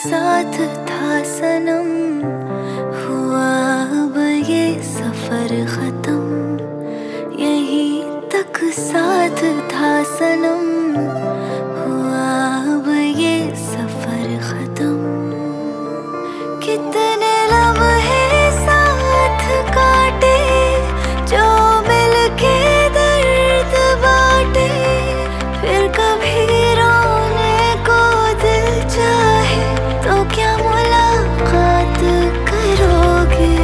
साथ था सनम, हुआ अब ये सफर खत्म। यहीं तक साथ था सनम, हुआ अब ये सफर खत्म। कितने लम्हे साथ काटे जो मिलके दर्द बांटे, फिर कभी रोने को दिल चाहे तो क्या मुलाकात करोगे?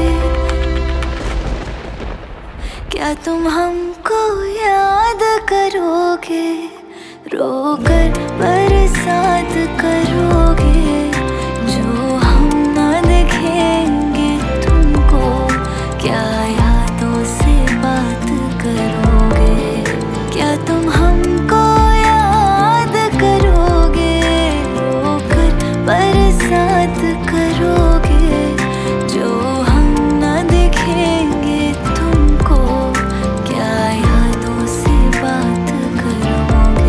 क्या तुम हमको याद करोगे? रोकर बरसात करोगे जो हम ना देखेंगे तुमको? क्या यादों से बात करोगे? क्या तुम हमको याद करोगे? रोकर बरसात करोगे जो हम ना देखेंगे तुमको? क्या यादों से बात करोगे?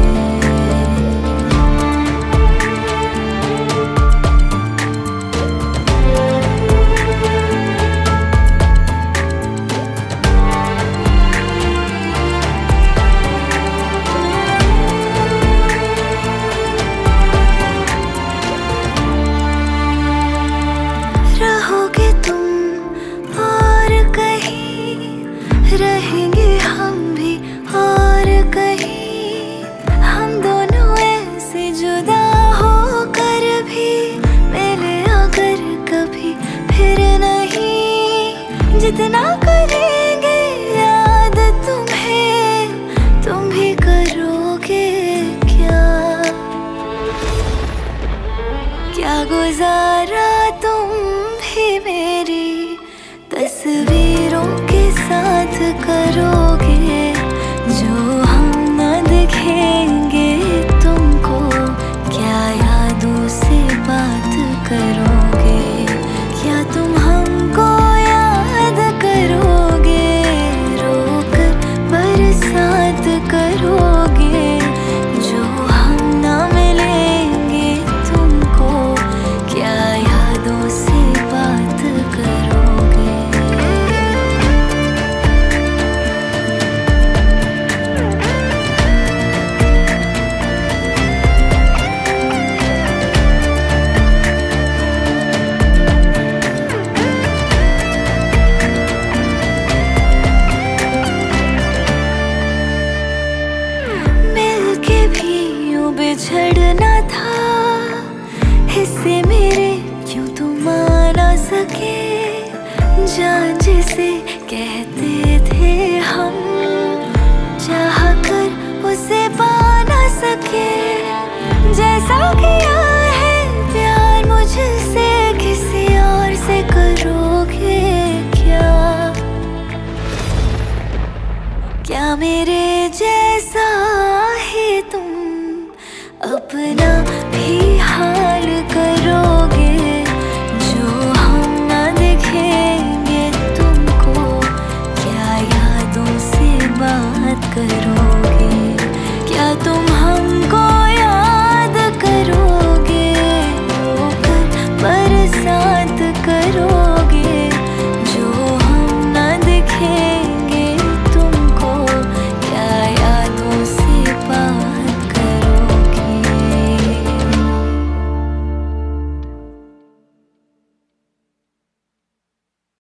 रहोगे तुम और कहीं, रहेंगे हम भी और कहीं। हम दोनों ऐसे जुदा होकर भी मिले अगर कभी फिर नहीं। जितना करेंगे याद तुम्हें, तुम भी करोगे क्या? क्या गुजारा तुम भी मेरी तस्वीरों के साथ करोगे जो हम ना देखेंगे तुमको? क्या यादों से बात करोगे? क्या तुम हमको याद करोगे? रोकर बरसात करोगे जो हम ना मिलेंगे तुमको? क्या यादों से बात करोगे? मिलके भी यूं बिछड़ना था, हिस्से मेरे क्यों तुम आ ना सके? जान जिसे कहते थे हम, चाह कर उसे पा ना सके। जैसा किया है प्यार मुझसे किसी और से करोगे क्या? क्या मेरे जैसा ही तुम अपना